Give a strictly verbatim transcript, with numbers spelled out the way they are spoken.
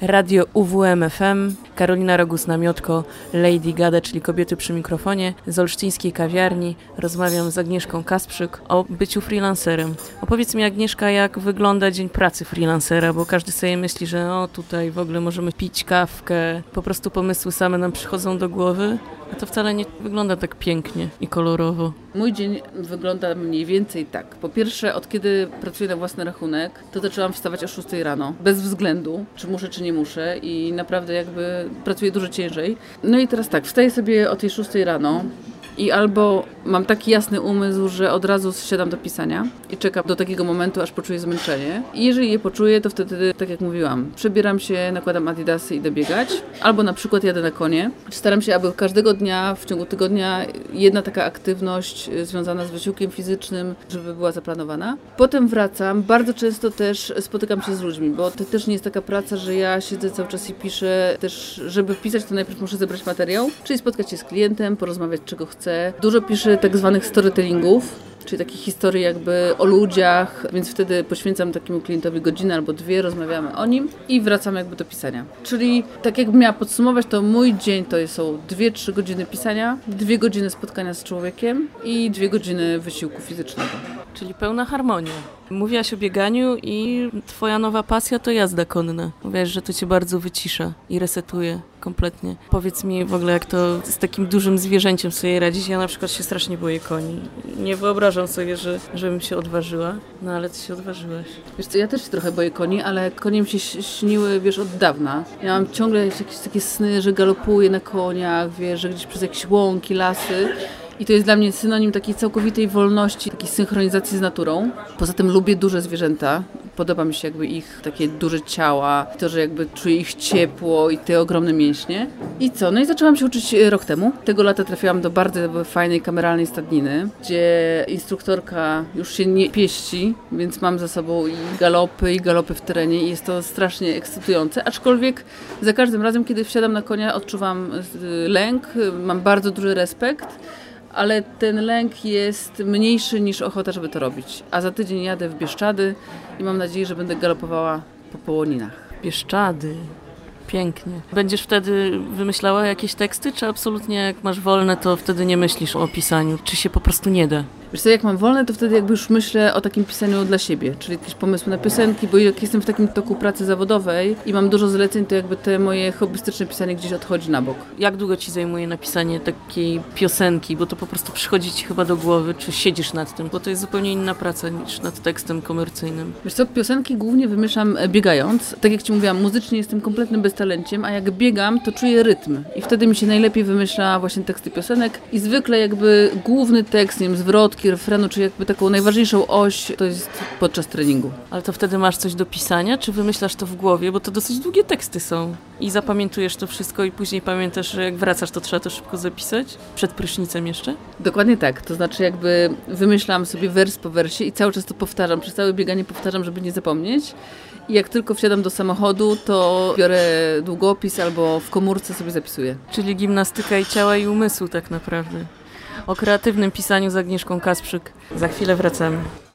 Radio U W M F M, Karolina Rogus-Namiotko, Lady Gada, czyli kobiety przy mikrofonie, z olsztyńskiej kawiarni. Rozmawiam z Agnieszką Kasprzyk o byciu freelancerem. Opowiedz mi, Agnieszka, jak wygląda dzień pracy freelancera, bo każdy sobie myśli, że o, tutaj w ogóle możemy pić kawkę, po prostu pomysły same nam przychodzą do głowy, a to wcale nie wygląda tak pięknie i kolorowo. Mój dzień wygląda mniej więcej tak. Po pierwsze, od kiedy pracuję na własny rachunek, to zaczęłam wstawać o szóstej rano, bez względu, czy muszę, czy nie muszę i naprawdę jakby pracuję dużo ciężej. No i teraz tak, wstaję sobie o tej szóstej rano i albo mam taki jasny umysł, że od razu siadam do pisania i czekam do takiego momentu, aż poczuję zmęczenie. I jeżeli je poczuję, to wtedy, tak jak mówiłam, przebieram się, nakładam adidasy i idę biegać. Albo na przykład jadę na konie. Staram się, aby każdego dnia, w ciągu tygodnia, jedna taka aktywność związana z wysiłkiem fizycznym, żeby była zaplanowana. Potem wracam. Bardzo często też spotykam się z ludźmi, bo to też nie jest taka praca, że ja siedzę cały czas i piszę. Też, żeby pisać, to najpierw muszę zebrać materiał, czyli spotkać się z klientem, porozmawiać, czego chcę. Dużo piszę tak zwanych storytellingów, czyli takich historii jakby o ludziach, więc wtedy poświęcam takiemu klientowi godzinę albo dwie, rozmawiamy o nim i wracam jakby do pisania. Czyli tak jakbym miała podsumować, to mój dzień to są dwie trzy godziny pisania, dwie godziny spotkania z człowiekiem i dwie godziny wysiłku fizycznego. Czyli pełna harmonia. Mówiłaś o bieganiu i twoja nowa pasja to jazda konna. Mówiłaś, że to cię bardzo wycisza i resetuje kompletnie. Powiedz mi w ogóle, jak to z takim dużym zwierzęciem sobie radzić. Ja na przykład się strasznie boję koni. Nie wyobrażam sobie, że, żebym się odważyła, no ale ty się odważyłaś. Wiesz co, ja też się trochę boję koni, ale konie mi się śniły, wiesz, od dawna. Ja mam ciągle jakieś takie sny, że galopuję na koniach, wiesz, że gdzieś przez jakieś łąki, lasy. I to jest dla mnie synonim takiej całkowitej wolności, takiej synchronizacji z naturą. Poza tym lubię duże zwierzęta. Podoba mi się jakby ich takie duże ciała, to, że jakby czuję ich ciepło i te ogromne mięśnie. I co? No i zaczęłam się uczyć rok temu. Tego lata trafiłam do bardzo fajnej kameralnej stadniny, gdzie instruktorka już się nie pieści, więc mam za sobą i galopy, i galopy w terenie i jest to strasznie ekscytujące. Aczkolwiek za każdym razem, kiedy wsiadam na konia, odczuwam lęk, mam bardzo duży respekt. Ale ten lęk jest mniejszy niż ochota, żeby to robić. A za tydzień jadę w Bieszczady i mam nadzieję, że będę galopowała po Połoninach. Bieszczady. Pięknie. Będziesz wtedy wymyślała jakieś teksty, czy absolutnie jak masz wolne, to wtedy nie myślisz o pisaniu? Czy się po prostu nie da? Wiesz co, jak mam wolne, to wtedy jakby już myślę o takim pisaniu dla siebie, czyli jakieś pomysły na piosenki, bo jak jestem w takim toku pracy zawodowej i mam dużo zleceń, to jakby te moje hobbystyczne pisanie gdzieś odchodzi na bok. Jak długo ci zajmuje napisanie takiej piosenki? Bo to po prostu przychodzi ci chyba do głowy, czy siedzisz nad tym? Bo to jest zupełnie inna praca niż nad tekstem komercyjnym. Wiesz co, piosenki głównie wymyślam biegając. Tak jak ci mówiłam, muzycznie jestem kompletnym beztalenciem, a jak biegam, to czuję rytm i wtedy mi się najlepiej wymyśla właśnie teksty piosenek i zwykle jakby główny tekst, nie wiem, zwrotki, refrenu, czy jakby taką najważniejszą oś, to jest podczas treningu. Ale to wtedy masz coś do pisania, czy wymyślasz to w głowie, bo to dosyć długie teksty są i zapamiętujesz to wszystko i później pamiętasz, że jak wracasz, to trzeba to szybko zapisać? Przed prysznicem jeszcze? Dokładnie tak, to znaczy jakby wymyślam sobie wers po wersie i cały czas to powtarzam, przez całe bieganie powtarzam, żeby nie zapomnieć. I jak tylko wsiadam do samochodu, to biorę długopis albo w komórce sobie zapisuję. Czyli gimnastyka i ciała i umysłu tak naprawdę. O kreatywnym pisaniu z Agnieszką Kasprzyk za chwilę wracamy.